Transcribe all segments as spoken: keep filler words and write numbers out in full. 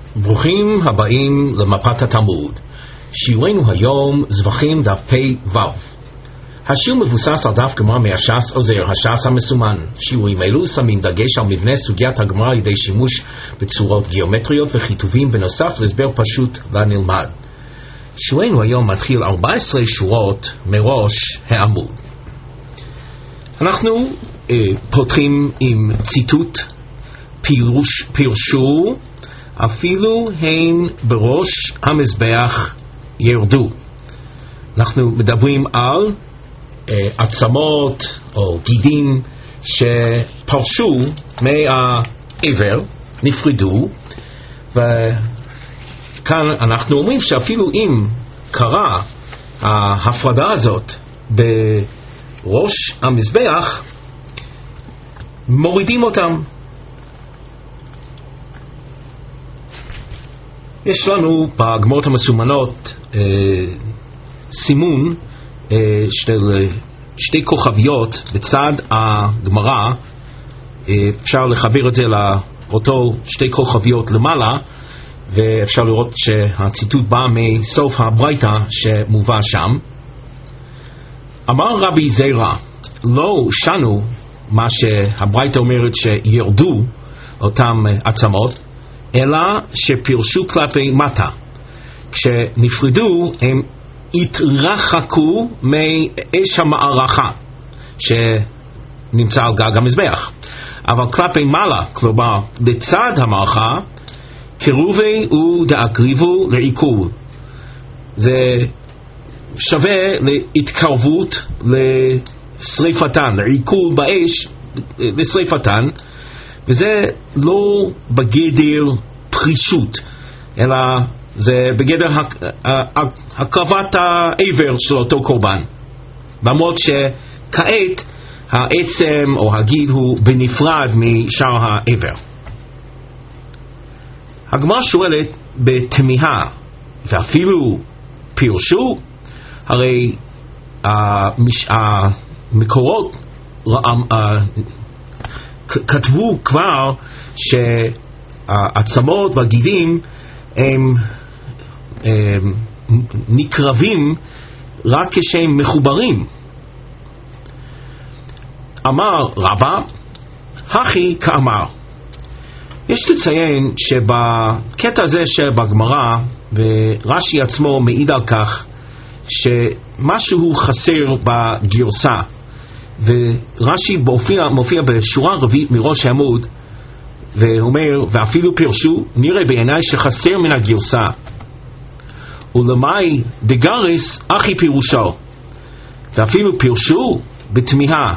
ברוכים הבאים למפת התלמוד. שיעורנו היום זבחים דף פ"ו. השיעור מבוסס על דף גמרא מהש"ס עוזר, הש"ס המסומן. שיעורים אלו שמים דגש על מבנה סוגיית הגמרא על ידי שימוש בצורות גיאומטריות וכיתובים בנוסף להסבר פשוט לנלמד. שיעורנו היום מתחיל ארבע עשרה שורות מראש העמוד. אנחנו אה, פותחים עם ציטוט פירוש, פירשו אפילו הן בראש המזבח ירדו. אנחנו מדברים על אה, עצמות או גידים שפרשו מהעבר, נפרדו, וכאן אנחנו אומרים שאפילו אם קרה ההפרדה הזאת בראש המזבח, מורידים אותם. יש לנו בגמרות המסומנות אה, סימון אה, של שתי כוכביות בצד הגמרא. אה, אפשר לחבר את זה לאותו שתי כוכביות למעלה, ואפשר לראות שהציטוט בא מסוף הברייתא שמובא שם. אמר רבי זירא, לא שנו מה שהברייתא אומרת שירדו אותם עצמות, אלא שפירשו כלפי מטה. כשנפרדו הם התרחקו מאש המערכה שנמצא על גג המזבח. אבל כלפי מעלה, כלומר לצד המערכה, קירובי ודאקריבו לעיכול. זה שווה להתקרבות לשריפתן, לעיכול באש לשריפתן, וזה לא בגדר פרישות, אלא זה בגדר הקרבת העבר של אותו קורבן. למרות שכעת העצם או הגיד הוא בנפרד משאר העבר. הגמרא שואלת בתמיהה, ואפילו פירשו? הרי המקורות כתבו כבר שהעצמות והגידים הם, הם נקרבים רק כשהם מחוברים. אמר רבא, הכי כאמר. יש לציין שבקטע הזה שבגמרא, ורש"י עצמו מעיד על כך שמשהו חסר בגרסה, ורש"י מופיע, מופיע בשורה רביעית מראש העמוד ואומר, ואפילו פירשו, נראה בעיניי שחסר מן הגרסה, ולמאי דגריס אחי פירושו, ואפילו פירשו בתמיהה,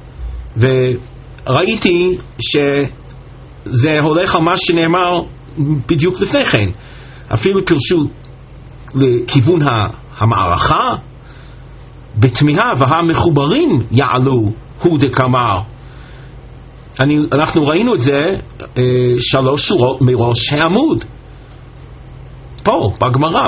וראיתי שזה הולך על מה שנאמר בדיוק לפני כן. אפילו פירשו לכיוון המערכה בתמיהה, והמחוברים יעלו הוא דקאמר. אנחנו ראינו את זה אה, שלוש שורות מראש העמוד פה בגמרא.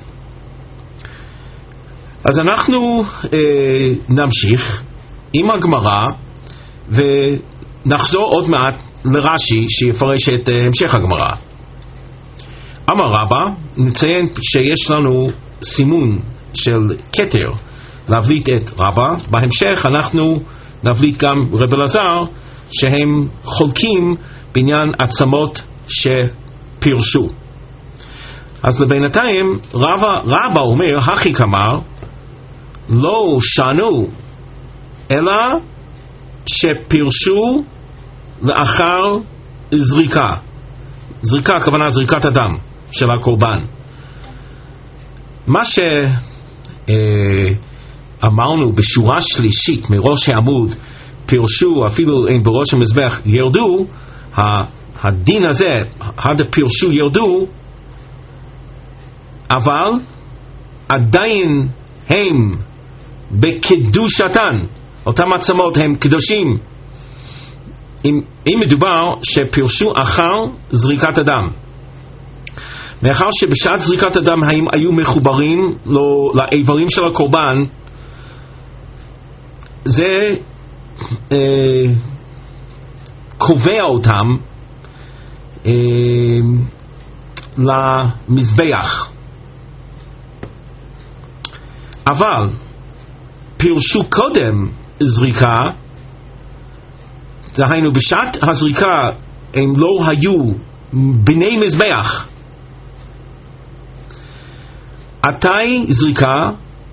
אז אנחנו אה, נמשיך עם הגמרא ונחזור עוד מעט לרש"י שיפרש את אה, המשך הגמרא. אמר רבא, נציין שיש לנו סימון של כתר להבליט את רבא. בהמשך אנחנו נבליט גם רב אלעזר, שהם חולקים בעניין עצמות שפירשו. אז לבינתיים רבא, רבא אומר, הכי כאמר, לא שנו אלא שפירשו לאחר זריקה. זריקה, הכוונה זריקת הדם של הקורבן. מה שאמרנו בשורה שלישית מראש העמוד, פירשו אפילו אין בראש המזבח ירדו, הדין הזה, עד הפירשו ירדו, אבל עדיין הם בקדושתן, אותם עצמות הם קדושים, אם, אם מדובר שפירשו אחר זריקת הדם. מאחר שבשעת זריקת הדם הם היו מחוברים לא, לאיברים של הקורבן, זה אה, קובע אותם אה, למזבח. אבל פירשו קודם זריקה, דהיינו בשעת הזריקה הם לא היו בני מזבח. עתי זריקה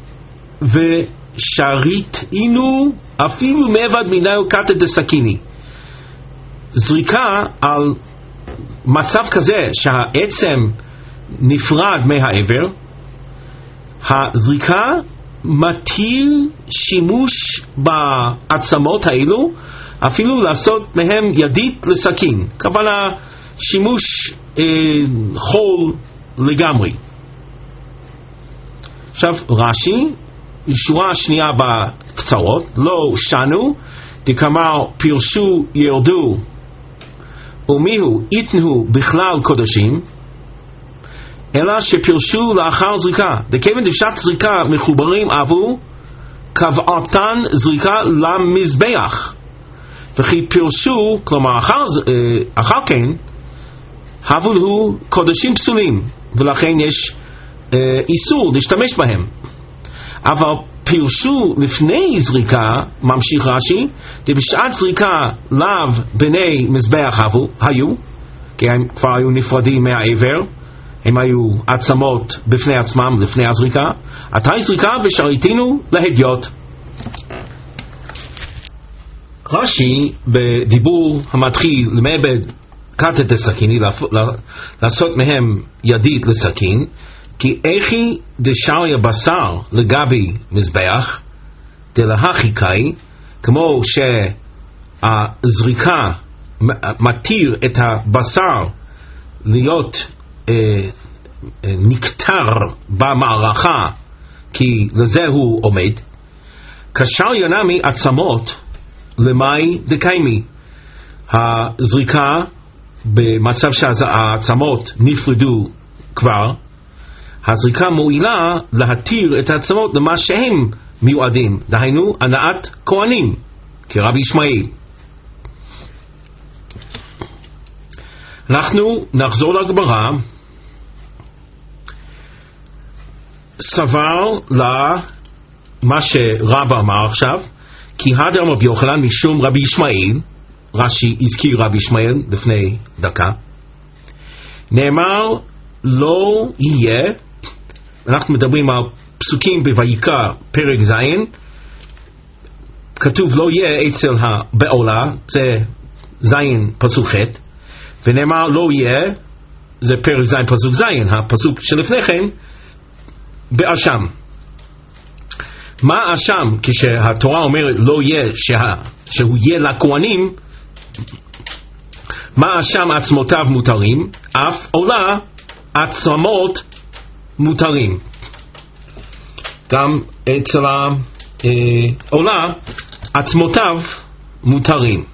ושרית אינו אפילו מעבד מיניו קטע דסקיני. זריקה על מצב כזה שהעצם נפרד מהעבר, הזריקה מתיר שימוש בעצמות האלו, אפילו לעשות מהם ידית לסכין, כוונה שימוש אה, חול לגמרי. עכשיו רש"י, שורה שנייה בקצרות, לא שנו דקאמר פירשו ירדו ומיהו איתנו בכלל קודשים, אלא שפירשו לאחר זריקה, דכיוון דשעת זריקה מחוברים אבו קבעתן זריקה למזבח, וכי פירשו, כלומר אחר, אחר כן הבו הוא קודשים פסולים, ולכן יש אה, איסור להשתמש בהם. אבל פירשו לפני זריקה, ממשיך רש"י, בשעת זריקה לאו בני מזבח הבו, היו, כי הם כבר היו נפרדים מהעבר, הם היו עצמות בפני עצמם לפני הזריקה. עתי זריקה ושריתינו להדיוט. רש"י בדיבור המתחיל למעבד קטע דסכיני, לעשות מהם ידית לסכין, כי איכי דשריה בשר לגבי מזבח דלהכי קאי, כמו שהזריקה מתיר את הבשר להיות אה, אה, נקטר במערכה, כי לזה הוא עומד. קשר ינמי עצמות למאי דקיימי, הזריקה במצב שהעצמות נפרדו כבר, הזריקה מועילה להתיר את העצמות למה שהם מיועדים, דהיינו הנעת כהנים, כרבי ישמעאל. אנחנו נחזור לגמרא. סבר למה שרבא אמר עכשיו, כי הדר רבי יוחנן משום רבי ישמעאל, רש"י הזכיר רבי ישמעאל לפני דקה, נאמר לא יהיה, אנחנו מדברים על פסוקים בויקרא פרק ז', כתוב לא יהיה אצל הבעולה, זה ז' פסוק ח', ונאמר לא יהיה, זה פרק ז' פסוק ז', הפסוק שלפני כן באשם. מה אשם? כשהתורה אומרת לא יהיה, שה, שהוא יהיה לכהנים, מה אשם? עצמותיו מותרים, אף עולה עצמות מותרים. גם אצל העולה עצמותיו מותרים.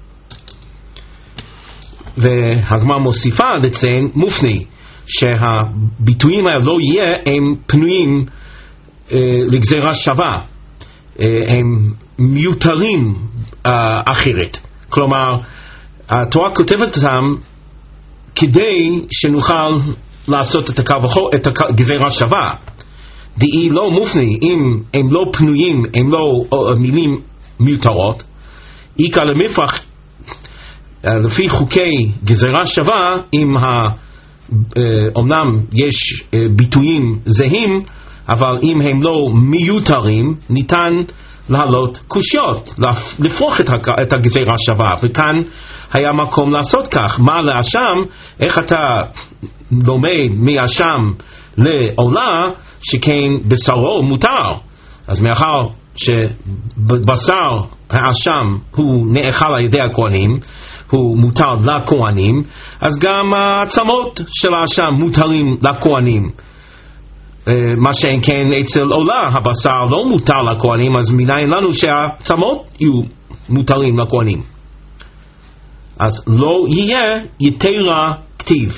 והגמרא מוסיפה לציין מופני, שהביטויים האלה לא יהיה הם פנויים אה, לגזירה שווה, אה, הם מיותרים אה, אחרת. כלומר התורה כותבת אותם כדי שנוכל לעשות את, הקו, את הגזירה שווה. דהי לא מופני, אם הם לא פנויים, הם לא מילים מיותרות, איקה למפח לפי חוקי גזירה שווה, אם אומנם יש ביטויים זהים, אבל אם הם לא מיותרים, ניתן להעלות קושיות, לפרוח את הגזירה שווה, וכאן היה מקום לעשות כך. מה לאשם? איך אתה לומד מאשם לעולה שכן בשרו מותר? אז מאחר שבשר האשם הוא נאכל על ידי הכהנים, הוא מותר לכהנים, אז גם העצמות של האשם מותרים לכהנים. מה שאין כן אצל עולה הבשר לא מותר לכהנים, אז מניין לנו שהעצמות יהיו מותרים לכהנים. אז לא יהיה יתרה כתיב.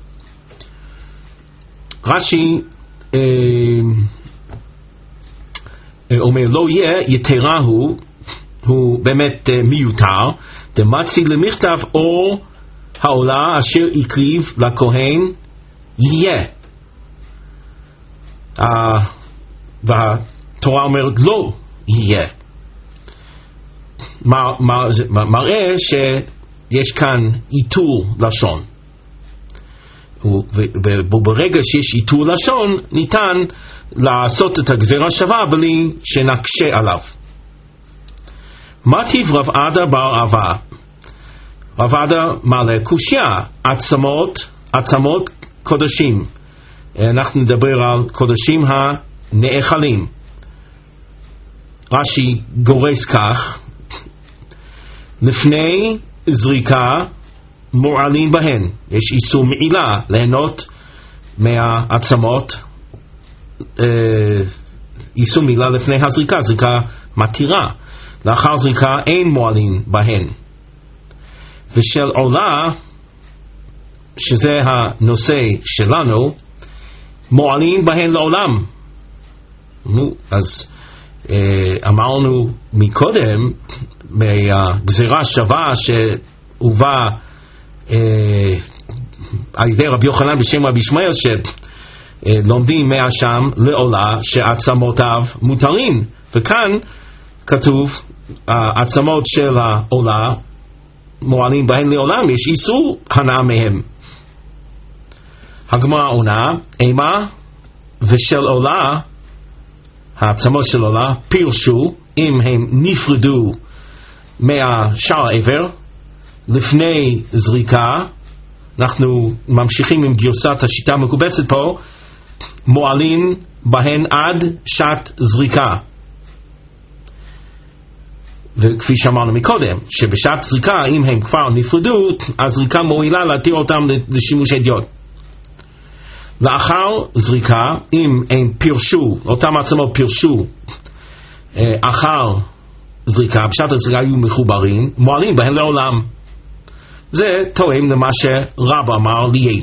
רש"י אה, אומר לא יהיה יתרה הוא, הוא באמת אה, מיותר, דמצי למכתב או העולה אשר הקריב לכהן יהיה. Uh, והתורה אומרת לא יהיה. מר, מר, מראה שיש כאן איתור לשון. וברגע שיש איתור לשון ניתן לעשות את הגזירה שווה בלי שנקשה עליו. מה טיב רב עדה בר אהבה? רב עדה מעלה קושיה, עצמות, עצמות קודשים. אנחנו נדבר על קודשים הנאכלים. רש"י גורס כך, לפני זריקה מועלים בהן. יש איסור מעילה ליהנות מהעצמות, איסור מעילה לפני הזריקה, זריקה מתירה. לאחר זריקה אין מועלים בהן. ושל עולה, שזה הנושא שלנו, מועלים בהן לעולם. אז אמרנו מקודם, מהגזירה שווה שהובא על ידי רבי יוחנן בשם רבי ישמעאל, שלומדים מהשם לעולה שעצמותיו מותרים, וכאן כתוב העצמות של העולה מועלים בהן לעולם, יש איסור הנאה מהם. הגמרא עונה, אימה ושל עולה, העצמות של עולה פירשו אם הם נפרדו מהשאר העבר לפני זריקה. אנחנו ממשיכים עם גרסת השיטה המקובצת פה, מועלים בהן עד שעת זריקה. וכפי שאמרנו מקודם, שבשעת זריקה אם הם כבר נפרדו, הזריקה מועילה להתיר אותם לשימוש הדיוט. לאחר זריקה, אם הם פירשו, אותם עצמות פירשו אחר זריקה, בשעת הזריקה היו מחוברים, מועלים בהן לעולם. זה תואם למה שרבא אמר לי.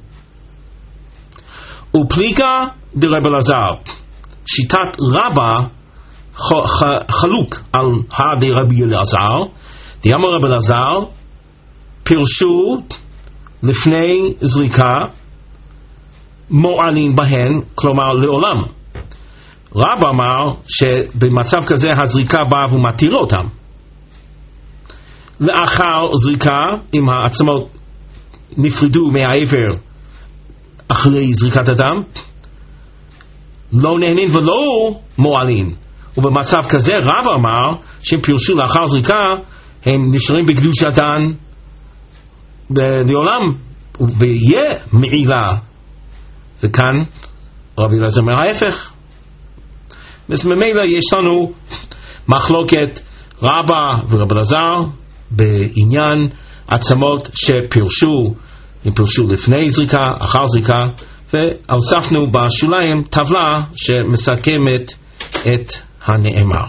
ופליקה דרב אלעזר, שיטת רבא חלוק על הדי רבי אלעזר. דאמר רב אלעזר, פירשו לפני זריקה מועלים בהן, כלומר לעולם. רב אמר שבמצב כזה הזריקה באה ומתירה אותם. לאחר זריקה, אם העצמות נפרדו מהעבר אחרי זריקת הדם, לא נהנים ולא מועלים. ובמצב כזה רב אמר שהם פירשו לאחר זריקה הם נשארים בקדושתן לעולם ויהיה מעילה. וכאן רבי אלעזר אומר ההפך. ממילא יש לנו מחלוקת רבא ורבי אלעזר בעניין עצמות שפירשו, הם פירשו לפני זריקה, אחר זריקה, והוספנו בשוליים טבלה שמסכמת את הנאמר.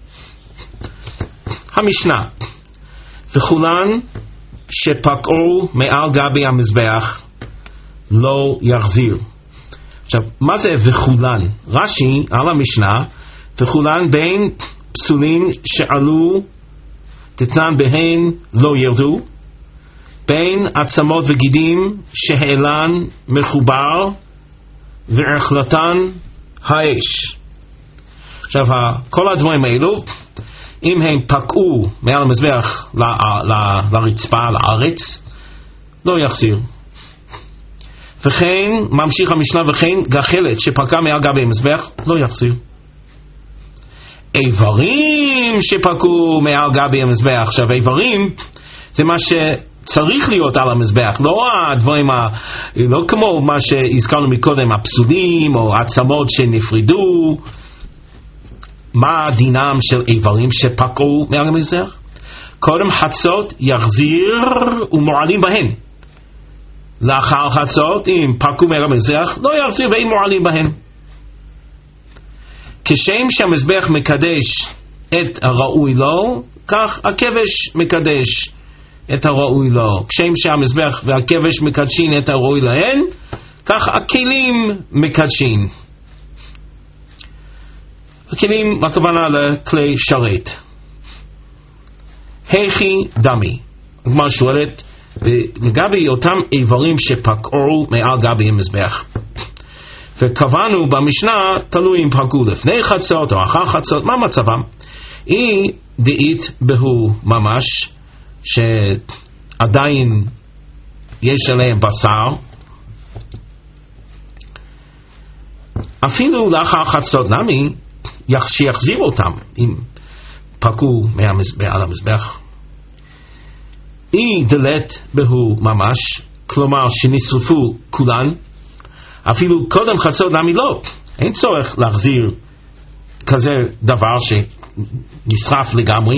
המשנה, וכולן שפקעו מעל גבי המזבח לא יחזיר. עכשיו, מה זה וכולן? רש"י על המשנה, וכולן בין פסולים שעלו תתנן בהן לא ירדו, בין עצמות וגידים שהעלן מחובר והחלטן האש. עכשיו, כל הדברים האלו, אם הם פקעו מעל המזבח ל, ל, לרצפה, לארץ, לא יחזיר. וכן, ממשיך המשנה, וכן גחלת שפקע מעל גבי המזבח, לא יחזיר. איברים שפקעו מעל גבי המזבח, עכשיו איברים זה מה שצריך להיות על המזבח, לא הדברים, ה, לא כמו מה שהזכרנו מקודם, הפסולים או עצמות שנפרדו. מה דינם של איברים שפקעו מעל המזבח? קודם חצות יחזיר ומועלים בהן. לאחר חצות, אם פקעו מעל המזבח, לא יחזיר ואין מועלים בהן. כשם שהמזבח מקדש את הראוי לו, כך הכבש מקדש את הראוי לו. כשם שהמזבח והכבש מקדשים את הראוי להן, כך הכלים מקדשים. הכלים, הכוונה לכלי שרת. היכי דמי. הגמרא שואלת, לגבי אותם איברים שפקעו מעל גבי המזבח. וקבענו במשנה, תלוי אם פגעו לפני חצות או אחר חצות, מה מצבם? היא דאית בהו ממש, שעדיין יש עליהם בשר, אפילו לאחר חצות נמי, שיחזיר אותם אם פגעו מעל המזבח. היא דלת בהו ממש, כלומר שנשרפו כולן, אפילו קודם חצות נמי לא, אין צורך להחזיר כזה דבר שנשרף לגמרי,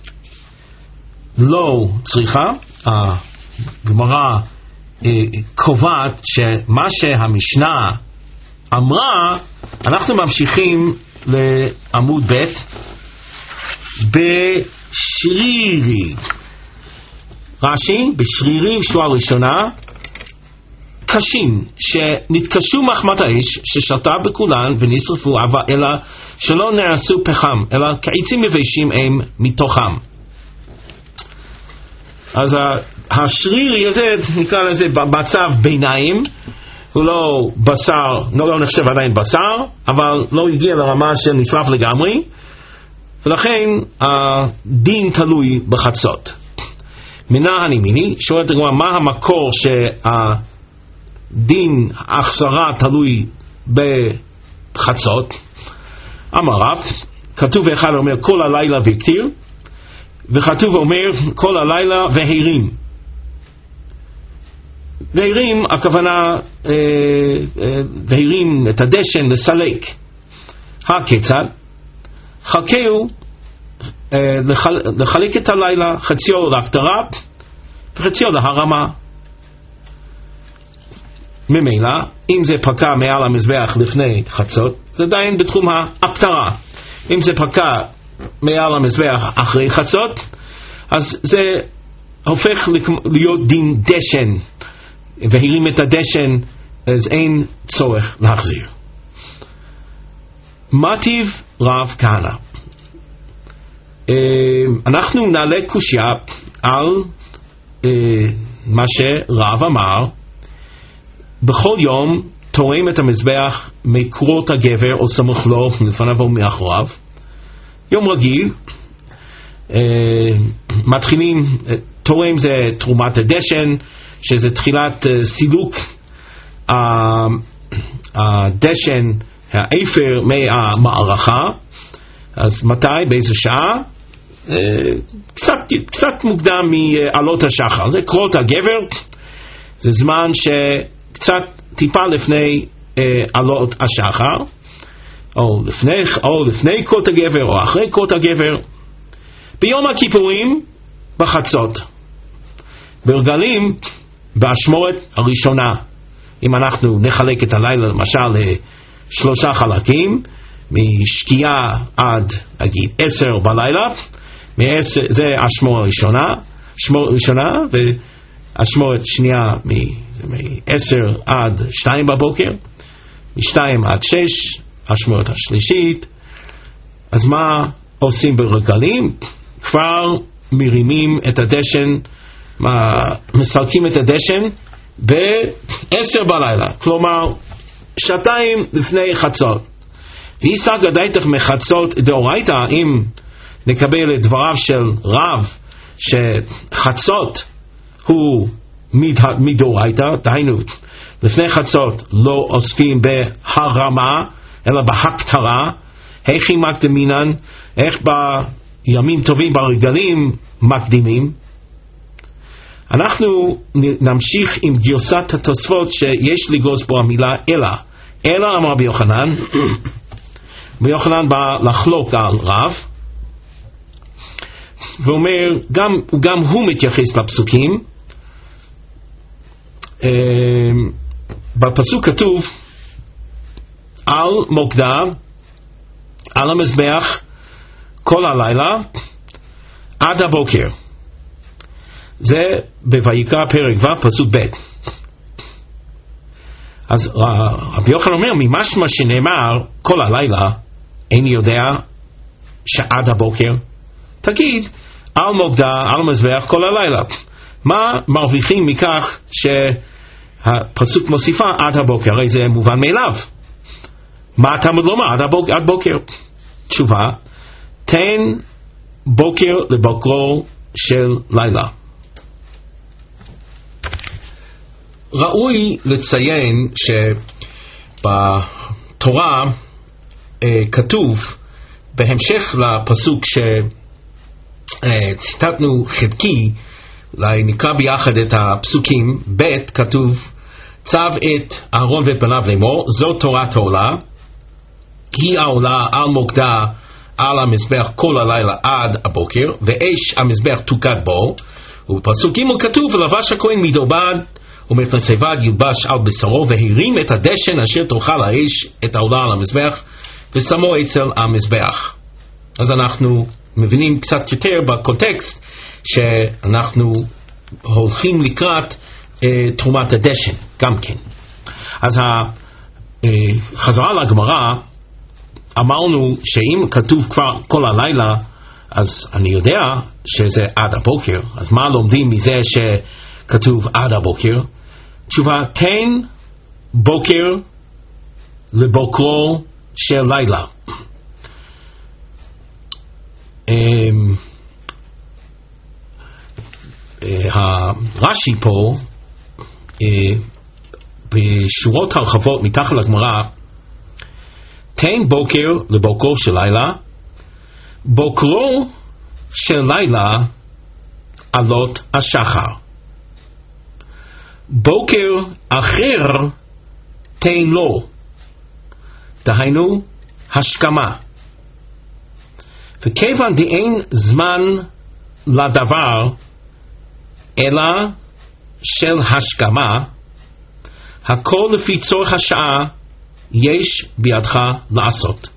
לא צריכה. הגמרא אה, קובעת שמה שהמשנה אמרה, אנחנו ממשיכים לעמוד ב' בשרירי. רש"י, בשרירי שורה ראשונה, קשים שנתקשו מחמת האש ששלטה בכולן ונשרפו, אלא שלא נעשו פחם, אלא כעצים יבשים הם מתוכם. אז השרירי הזה נקרא לזה במצב ביניים, הוא לא בשר, לא, לא נחשב עדיין בשר, אבל לא הגיע לרמה של נשרף לגמרי, ולכן הדין תלוי בחצות. מנה הנימיני, שואלת הגמרא, מה המקור שהדין החזרה תלוי בחצות? אמר רב, כתוב אחד אומר כל הלילה והקטיר, וכתוב אומר כל הלילה והרים. והרים, הכוונה אה, אה, והרים את הדשן לסלק. הכיצד? חכהו אה, לחל, לחלק את הלילה, חציו להקטרה וחציו להרמה. ממילא, אם זה פקע מעל המזבח לפני חצות, זה עדיין בתחום ההקטרה. אם זה פקע מעל המזבח אחרי חצות, אז זה הופך להיות דין דשן, והרים את הדשן, אז אין צורך להחזיר. מטיב רב כהנא, אנחנו נעלה קושיה על מה שרב אמר, בכל יום תורם את המזבח מקורות הגבר או סמוך לו, מלפניו או מאחוריו. יום רגיל מתחילים, תורם זה תרומת הדשן, שזה תחילת סילוק הדשן, האפר מהמערכה. אז מתי? באיזו שעה? קצת, קצת מוקדם מעלות השחר. זה קורות הגבר, זה זמן שקצת טיפה לפני עלות השחר, או לפני, או לפני קורות הגבר או אחרי קורות הגבר. ביום הכיפורים בחצות, ברגלים באשמורת הראשונה. אם אנחנו נחלק את הלילה למשל לשלושה חלקים, משקיעה עד אגיד עשר בלילה, מעשר, זה אשמורת ראשונה, אשמורת ראשונה, ואשמורת שנייה מעשר עד שתיים בבוקר, משתיים עד שש, אשמורת השלישית. אז מה עושים ברגלים? כבר מרימים את הדשן, מסלקים את הדשן בעשר בלילה, כלומר שעתיים לפני חצות. ויסק הדייתך מחצות דאורייתא, אם נקבל את דבריו של רב שחצות הוא מדאורייתא, דהיינו לפני חצות לא עוסקים בהרמה אלא בהקטרה. איך היא מקדמינן? איך בימים טובים ברגלים מקדימים? אנחנו נמשיך עם גרסת התוספות שיש לגוס בו המילה אלא. אלא אמר ביוחנן, ביוחנן בא לחלוק על רב, ואומר, גם, גם הוא מתייחס לפסוקים. בפסוק כתוב, על מוקדה, על המזבח, כל הלילה, עד הבוקר. זה בויקרא פרק ו' פסוק ב'. אז רבי יוחנן אומר, ממשמע שנאמר כל הלילה, איני יודע שעד הבוקר. תגיד, על מוקדה, על המזבח כל הלילה. מה מרוויחים מכך שהפסוק מוסיפה עד הבוקר? הרי זה מובן מאליו. מה התלמוד לומר עד הבוקר? עד בוקר. תשובה, תן בוקר לבוקרו של לילה. ראוי לציין שבתורה אה, כתוב בהמשך לפסוק שציטטנו חלקי, אולי נקרא ביחד את הפסוקים. ב' כתוב צו את אהרון ואת בניו לאמור, זו תורת העולה, היא העולה על מוקדה על המזבח כל הלילה עד הבוקר, ואש המזבח תוקד בו. ובפסוק ג' כתוב ולבש הכהן מדובד ומפנסי בד ילבש על בשרו, והרים את הדשן אשר תאכל האש את העולה על המזבח ושמו אצל המזבח. אז אנחנו מבינים קצת יותר בקונטקסט שאנחנו הולכים לקראת אה, תרומת הדשן גם כן. אז החזרה לגמרא, אמרנו שאם כתוב כבר כל הלילה, אז אני יודע שזה עד הבוקר. אז מה לומדים מזה שכתוב עד הבוקר? תשובה, תן בוקר לבוקרו של לילה. הרש"י פה בשורות הרחבות מתחת לגמרא, תן בוקר לבוקרו של לילה, בוקרו של לילה עלות השחר. בוקר אחר תן לו, דהיינו השכמה. וכיוון דאין זמן לדבר אלא של השכמה, הכל לפי צורך השעה יש בידך לעשות.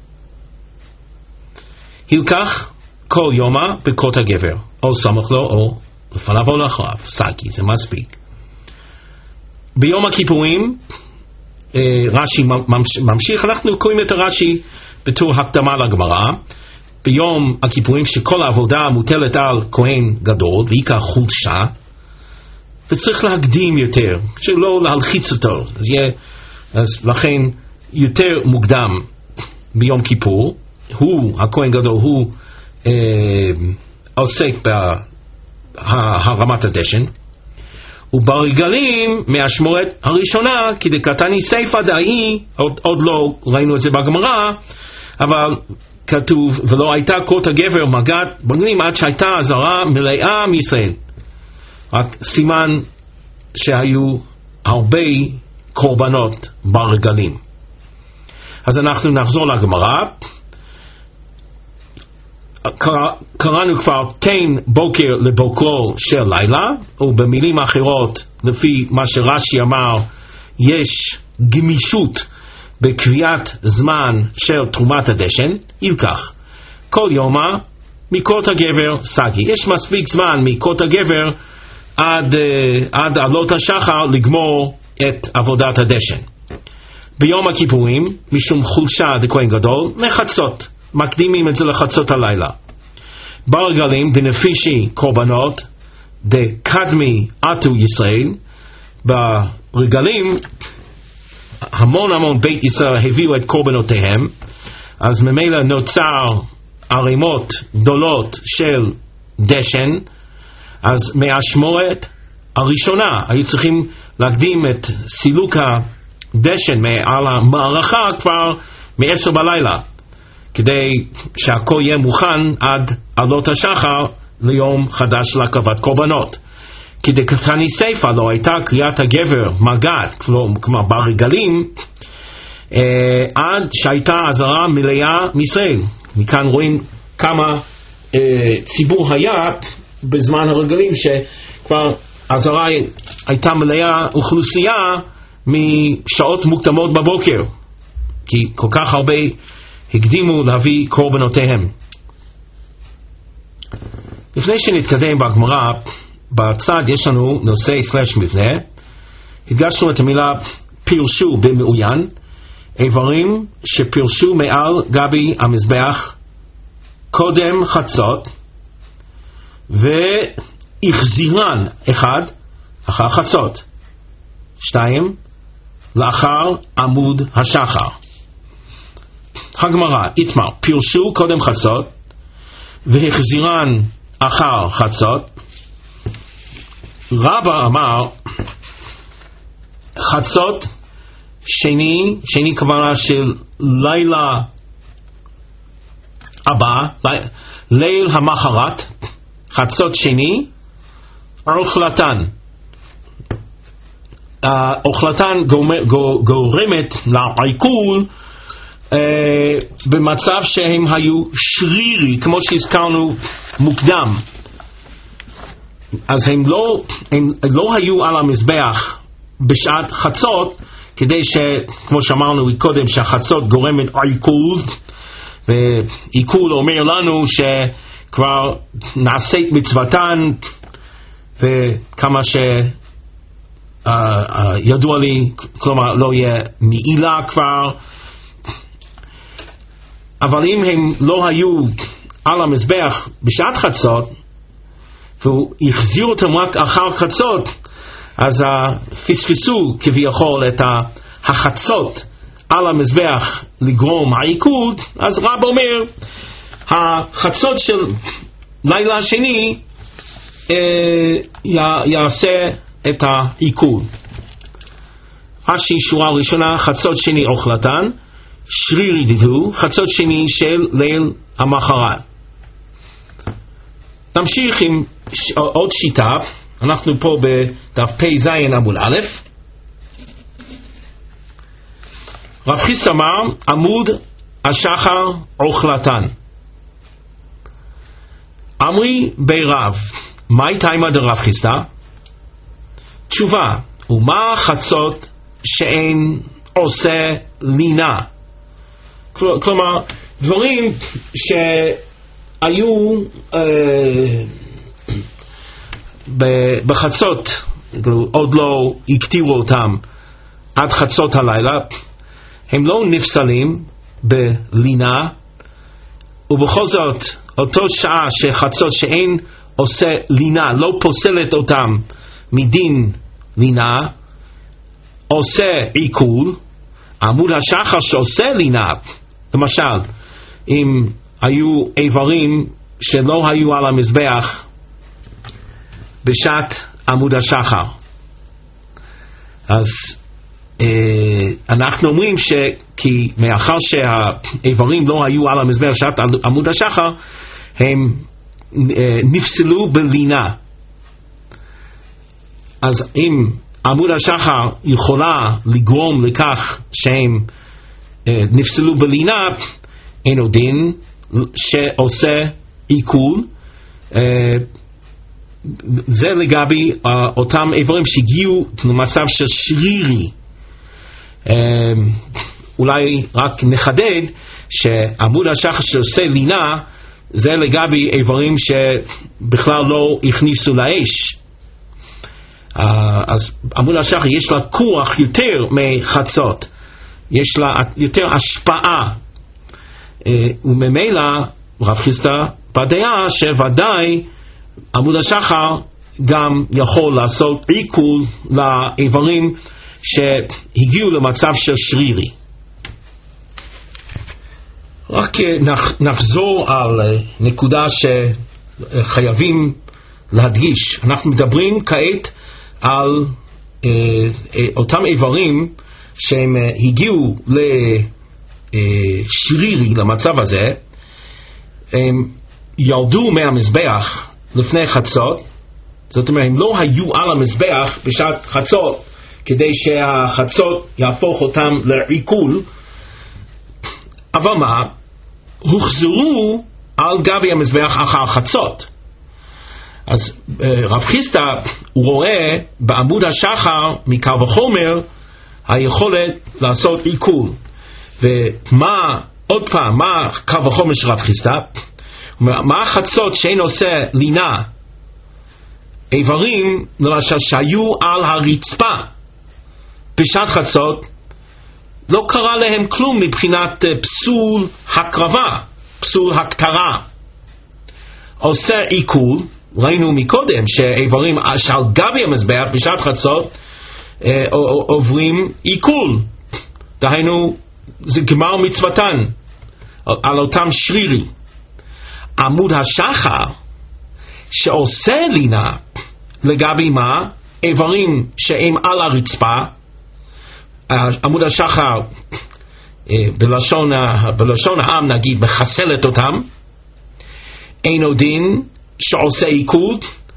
הלקח כל יומה בקות הגבר, או סמוך לו או לפניו או לאחריו, סגי, זה מספיק. ביום הכיפורים רש"י ממשיך, אנחנו קוראים את הרש"י בתור הקדמה לגמרא. ביום הכיפורים שכל העבודה מוטלת על כהן גדול ועיקר חולשה, וצריך להקדים יותר, שלא להלחיץ אותו, אז, יהיה, אז לכן יותר מוקדם ביום כיפור, הוא, הכהן גדול, הוא אה, עוסק בהרמת הדשן, וברגלים מהשמורת הראשונה, כדקתני סייפא דאי, עוד, עוד לא ראינו את זה בגמרא, אבל כתוב, ולא הייתה קות הגבר מגעת ברגלים עד שהייתה הזרה מלאה מישראל. רק סימן שהיו הרבה קורבנות ברגלים. אז אנחנו נחזור לגמרא. קראנו כבר תן בוקר לבוקרו של לילה, ובמילים אחרות לפי מה שרש"י אמר, יש גמישות בקביעת זמן של תרומת הדשן. ילקח כל יומה מקות הגבר סגי, יש מספיק זמן מקות הגבר עד, עד עלות השחר לגמור את עבודת הדשן. ביום הכיפורים משום חולשה דכהן גדול מחצות, מקדימים את זה לחצות הלילה. ברגלים דנפישי קורבנות דקדמי עטו ישראל, ברגלים המון המון בית ישראל הביאו את קורבנותיהם, אז ממילא נוצר ערימות גדולות של דשן. אז מהשמורת הראשונה היו צריכים להקדים את סילוק הדשן על המערכה כבר מעשר בלילה, כדי שהכל יהיה מוכן עד עלות השחר ליום חדש להקרבת קורבנות. כדקתני סייפא לא הייתה קריאת הגבר מגעת, כלומר ברגלים, אה, עד שהייתה הזרה מלאה מישראל. מכאן רואים כמה אה, ציבור היה בזמן הרגלים, שכבר הזרה הייתה מלאה אוכלוסייה משעות מוקדמות בבוקר, כי כל כך הרבה הקדימו להביא קורבנותיהם. לפני שנתקדם בגמרא, בצד יש לנו נושא סלש מבנה. הדגשנו את המילה פירשו במעוין, איברים שפירשו מעל גבי המזבח קודם חצות, החזירן, אחד, אחר חצות, שתיים, לאחר עמוד השחר. הגמרא, איתמר, פירשו קודם חצות, והחזירן אחר חצות. רבא אמר, חצות שני, שני כוונה של לילה הבא, ליל המחרת, חצות שני, אוכלתן. אוכלתן גורמת לעיכול במצב שהם היו שרירי, כמו שהזכרנו מוקדם. אז הם לא, הם לא היו על המזבח בשעת חצות, כדי ש, כמו שאמרנו קודם, שהחצות גורמת עיכול, ועיכול אומר לנו שכבר נעשית מצוותן, וכמה שידוע לי, כלומר לא יהיה מעילה כבר. אבל אם הם לא היו על המזבח בשעת חצות, והוא החזיר אותם רק אחר חצות, אז פספסו כביכול את החצות על המזבח לגרום העיכול. אז רב אומר, החצות של לילה השני אה, יעשה את העיכול. רש"י שורה ראשונה, חצות שני אוכלתן, שרירי דידו, חצות שני של ליל המחרת. נמשיך עם ש... עוד שיטה. אנחנו פה בדף פי זין עמוד א'. רב חיסדא אמר, עמוד השחר אוכלתן. אמרי בי רב, מהי תימא דרב חיסדא? תשובה, ומה חצות שאין עושה לינה? כלומר, דברים שהיו אה, בחצות, עוד לא הקטירו אותם עד חצות הלילה, הם לא נפסלים בלינה, ובכל זאת, אותו שעה שחצות שאין עושה לינה, לא פוסלת אותם מדין לינה, עושה עיכול. עמוד השחר שעושה לינה, למשל, אם היו איברים שלא היו על המזבח בשעת עמוד השחר, אז אה, אנחנו אומרים שכי מאחר שהאיברים לא היו על המזבח בשעת עמוד השחר, הם אה, נפסלו בלינה. אז אם עמוד השחר יכולה לגרום לכך שהם אה, נפסלו בלינה, אין עוד דין שעושה עיכול. אה, זה לגבי uh, אותם איברים שהגיעו למצב של שרירי. uh, אולי רק נחדד שעמוד השחר שעושה לינה זה לגבי איברים שבכלל לא הכניסו לאש. uh, אז עמוד השחר יש לה כוח יותר מחצות, יש לה יותר השפעה, uh, וממילא רב חיסדא בדעה שוודאי עמוד השחר גם יכול לעשות עיכול לאיברים שהגיעו למצב של שרירי. רק נחזור על נקודה שחייבים להדגיש. אנחנו מדברים כעת על אותם איברים שהם הגיעו לשרירי, למצב הזה, הם ירדו מהמזבח לפני חצות, זאת אומרת הם לא היו על המזבח בשעת חצות כדי שהחצות יהפוך אותם לעיכול, אבל מה? הוחזרו על גבי המזבח אחר חצות. אז רב חיסדא הוא רואה בעמוד השחר מקל וחומר היכולת לעשות עיכול. ומה, עוד פעם, מה קל וחומר של רב חיסדא? מה החצות שאין עושה לינה? איברים למשל שהיו על הרצפה בשעת חצות, לא קרה להם כלום מבחינת פסול הקרבה, פסול הקטרה. עושה עיכול, ראינו מקודם שאיברים שעל גבי המזבח בשעת חצות אה, עוברים עיכול, דהיינו זה גמר מצוותן על, על אותם שרירי. עמוד השחר שעושה לינה לגבי מה? איברים שהם על הרצפה. עמוד השחר בלשון, בלשון העם נגיד מחסלת אותם. אינו דין שעושה עיכול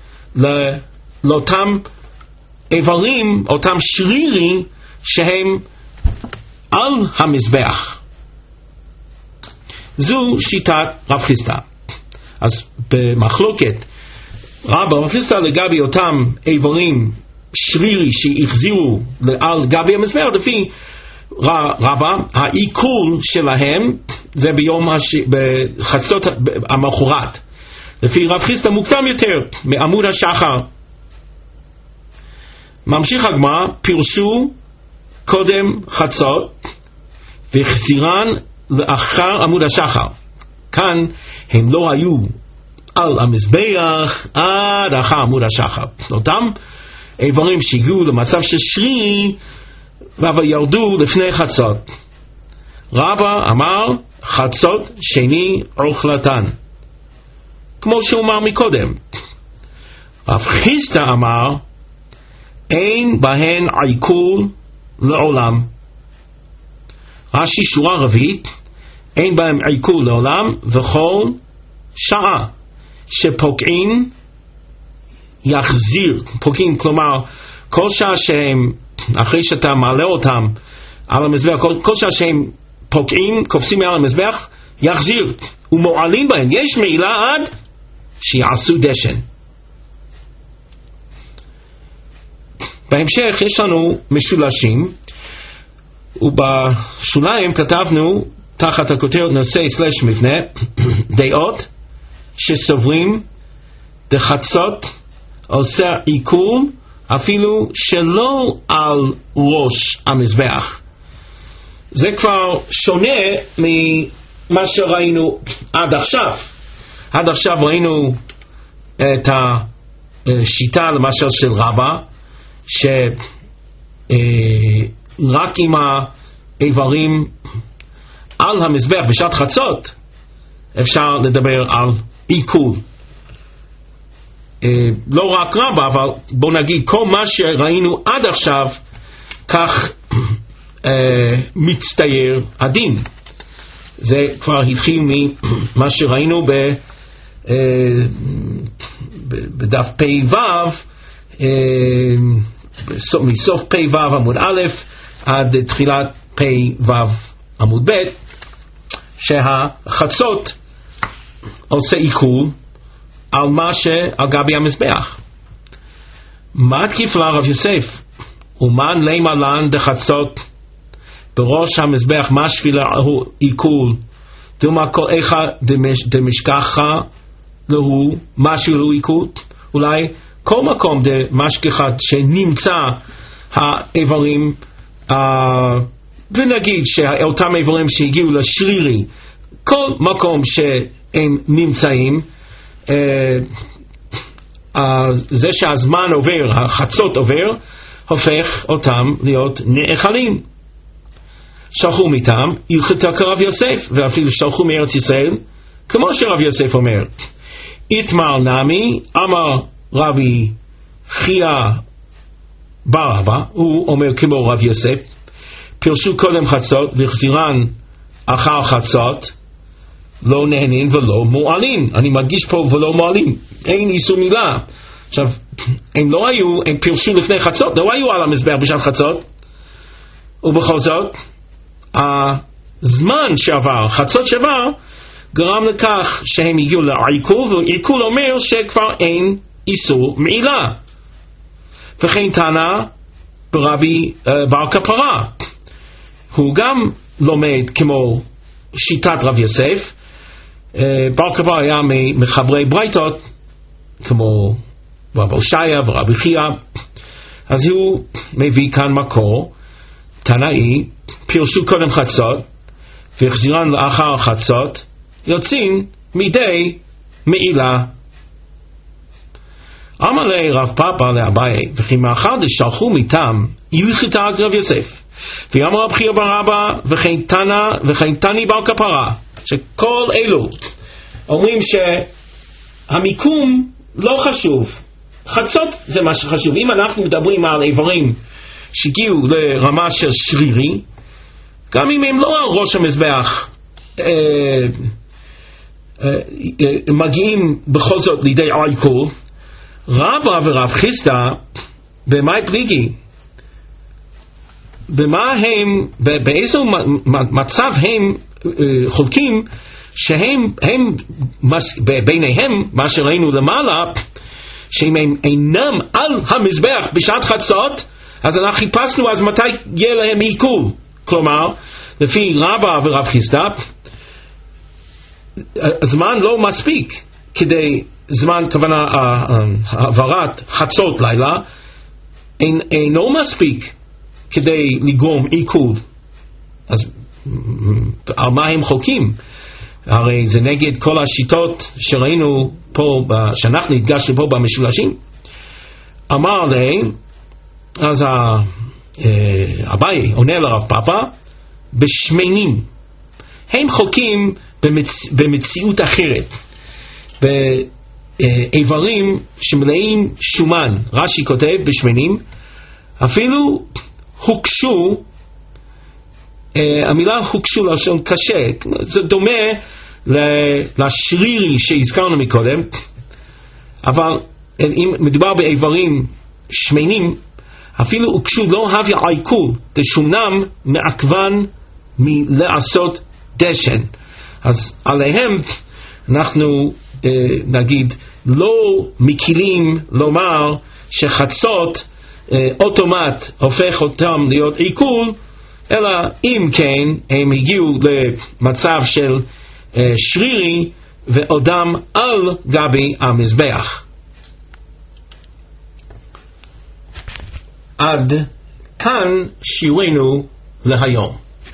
לאותם איברים, אותם שרירים שהם על המזבח. זו שיטת רב חיסדא. אז במחלוקת רבא רב חיסדא לגבי אותם איברים שרירי שהחזירו על גבי המזבח, לפי רבא העיכול שלהם זה ביום הש... בחצות המחרת. לפי רב חיסדא מוקדם יותר מעמוד השחר. ממשיך הגמרא, פירשו קודם חצות והחזירן לאחר עמוד השחר. כאן הם לא היו על המזבח עד אחר עמוד השחר. אותם איברים שהגיעו למצב של שרירי אבל ירדו לפני חצות. רבא אמר חצות שני אוכלתן, כמו שהוא אמר מקודם. רב חיסדא אמר אין בהן עיכול לעולם. רש"י שורה רביעית, אין בהם עיכול לעולם, וכל שעה שפוקעים יחזיר. פוקעים כלומר כל שעה שהם, אחרי שאתה מעלה אותם על המזבח, כל, כל שעה שהם פוקעים, קופצים מעל המזבח, יחזיר ומועלים בהם. יש מעילה עד שיעשו דשן. בהמשך יש לנו משולשים, ובשוליים כתבנו תחת הכותרת נושא סלש מבנה דעות שסוברים דחצות עושה עיכול אפילו שלא על ראש המזבח. זה כבר שונה ממה שראינו עד עכשיו. עד עכשיו ראינו את השיטה למשל של רבא, שרק עם האיברים על המזבח בשעת חצות אפשר לדבר על עיכול. לא רק רבא, אבל בוא נגיד כל מה שראינו עד עכשיו כך מצטייר הדין. זה כבר התחיל ממה שראינו בדף פי וו, מסוף פי וו עמוד א' עד תחילת פי וו עמוד ב', שהחצות עושה עיכול על מה שעל גבי המזבח. מה תקיף לה רב יוסף? ומן לימה לן דחצות בראש המזבח משפילה הוא עיכול, דומה כל אחד דמשכחה לו משהו לו עיכול. אולי כל מקום דמשכחה שנמצא האיברים, ונגיד שאותם איברים שהגיעו לשרירי, כל מקום שהם נמצאים, זה שהזמן עובר, החצות עובר, הופך אותם להיות נאכלים. שלחו מתם הלכתה כרב יוסף, ואפילו שלחו מארץ ישראל, כמו שרב יוסף אומר. איתמר נמי אמר רבי חייא בר אבא, הוא אומר כמו רב יוסף, פירשו קודם חצות והחזירן אחר חצות, לא נהנין ולא מועלין. אני מדגיש פה ולא מועלין, אין איסור מילה. עכשיו, הם לא היו, הם פירשו לפני חצות, לא היו על המזבח בשעת חצות, ובכל זאת הזמן שעבר, חצות שעבר, גרם לכך שהם הגיעו לעיכול, ועיכול אומר שכבר אין איסור מעילה. וכן טענה ברבי uh, בר כפרה, הוא גם לומד כמו שיטת רב יוסף. uh, בר כפרה היה מחברי ברייתות כמו רב הושעיה ורבי חייא, אז הוא מביא כאן מקור תנאי, פירשו קודם חצות והחזירן לאחר חצות, יוצאים מידי מעילה. אמר לי רב פאפא לאביי, וכי מאחר דשלחו מטעם הלכתה רב יוסף, ואמר רב חייא בר אבא וכן תנא וכן תני בר כפרה, שכל אלו אומרים שהמיקום לא חשוב, חצות זה מה שחשוב. אם אנחנו מדברים על איברים שהגיעו לרמה של שרירי, גם אם הם לא על ראש המזבח אה, אה, אה, מגיעים בכל זאת לידי עיקול, רבא ורב חיסדא במאי פליגי, במה הם, באיזו מצב הם חולקים, שהם הם, ביניהם מה שראינו למעלה, שהם אינם על המזבח בשעת חצות, אז אנחנו חיפשנו אז מתי יהיה להם עיקול. כלומר, לפי רבא ורב חיסדא, הזמן לא מספיק כדי, זמן כוונה העברת חצות לילה אינו מספיק כדי לגרום עיקול. אז על מה הם חוקים? הרי זה נגד כל השיטות שראינו פה, שאנחנו הדגשנו פה במשולשים. אמר לי, אז אביי עונה לרב פאפא, בשמנים הם חוקים במצ... במציאות אחרת, באיברים שמלאים שומן. רש"י כותב בשמנים אפילו הוקשו, המילה הוקשו לשון קשה, זה דומה לשרירי שהזכרנו מקודם, אבל אם מדובר באיברים שמנים, אפילו הוקשו לא הביא עיקול, דשומנם מעכבן מלעשות דשן. אז עליהם אנחנו אה, נגיד לא מקילים לומר שחצות אה, אוטומט הופך אותם להיות עיקול, אלא אם כן הם הגיעו למצב של אה, שרירי ועודם על גבי המזבח. עד כאן שיעורנו להיום.